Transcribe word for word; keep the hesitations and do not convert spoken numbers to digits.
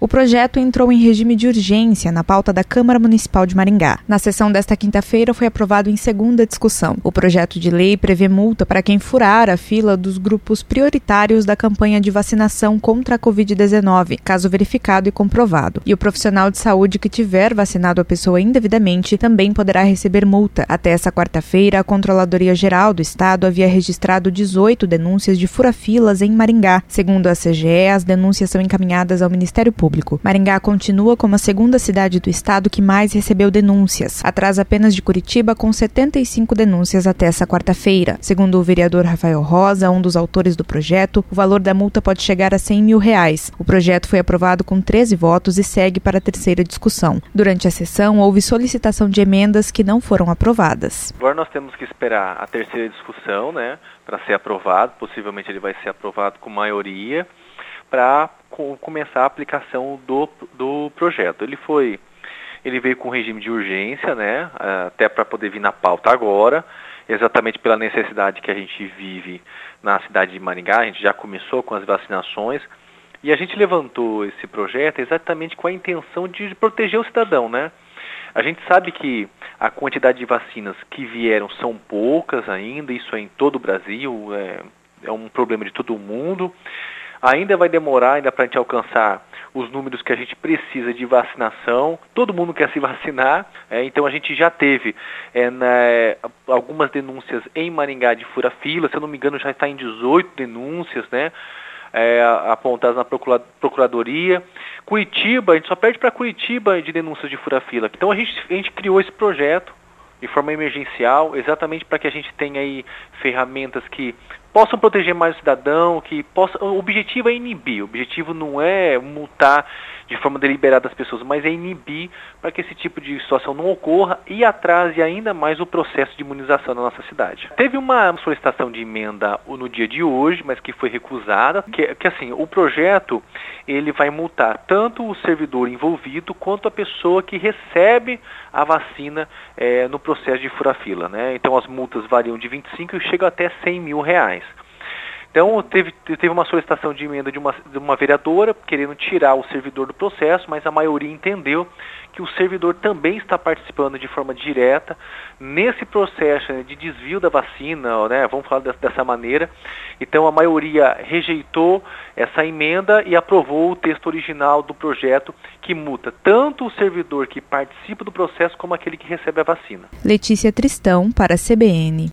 O projeto entrou em regime de urgência na pauta da Câmara Municipal de Maringá. Na sessão desta quinta-feira foi aprovado em segunda discussão. O projeto de lei prevê multa para quem furar a fila dos grupos prioritários da campanha de vacinação contra a covid dezenove, caso verificado e comprovado. E o profissional de saúde que tiver vacinado a pessoa indevidamente também poderá receber multa. Até essa quarta-feira, a Controladoria Geral do Estado havia registrado dezoito denúncias de fura-filas em Maringá. Segundo a C G E, as denúncias são encaminhadas ao Ministério Público. Maringá continua como a segunda cidade do estado que mais recebeu denúncias, atrás apenas de Curitiba, com setenta e cinco denúncias até essa quarta-feira. Segundo o vereador Rafael Rosa, um dos autores do projeto, o valor da multa pode chegar a cem mil reais. O projeto foi aprovado com treze votos e segue para a terceira discussão. Durante a sessão, houve solicitação de emendas que não foram aprovadas. Agora nós temos que esperar a terceira discussão, né, para ser aprovado. Possivelmente ele vai ser aprovado com maioria para co- começar a aplicação do, do projeto. Ele foi, ele veio com regime de urgência, né, até para poder vir na pauta agora, exatamente pela necessidade que a gente vive na cidade de Maringá. A gente já começou com as vacinações e a gente levantou esse projeto exatamente com a intenção de proteger o cidadão, né? A gente sabe que a quantidade de vacinas que vieram são poucas ainda, isso é em todo o Brasil, é, é um problema de todo mundo. Ainda vai demorar ainda para a gente alcançar os números que a gente precisa de vacinação. Todo mundo quer se vacinar, é, então a gente já teve é, na, algumas denúncias em Maringá de fura-fila, se eu não me engano já está em dezoito denúncias, né, é, apontadas na procura, Procuradoria. Curitiba, a gente só perde para Curitiba de denúncias de fura-fila. Então a gente, a gente criou esse projeto de forma emergencial, exatamente para que a gente tenha aí ferramentas que possam proteger mais o cidadão, que possa, o objetivo é inibir, o objetivo não é multar de forma deliberada as pessoas, mas é inibir para que esse tipo de situação não ocorra e atrase ainda mais o processo de imunização na nossa cidade. Teve uma solicitação de emenda no dia de hoje, mas que foi recusada, que, que assim, o projeto ele vai multar tanto o servidor envolvido quanto a pessoa que recebe a vacina é, no processo de fura-fila, né? Então as multas variam de vinte e cinco e chegam até cem mil reais. Então, teve, teve uma solicitação de emenda de uma, de uma vereadora querendo tirar o servidor do processo, mas a maioria entendeu que o servidor também está participando de forma direta nesse processo, né, de desvio da vacina, né, vamos falar dessa maneira. Então, a maioria rejeitou essa emenda e aprovou o texto original do projeto que multa tanto o servidor que participa do processo como aquele que recebe a vacina. Letícia Tristão, para a C B N.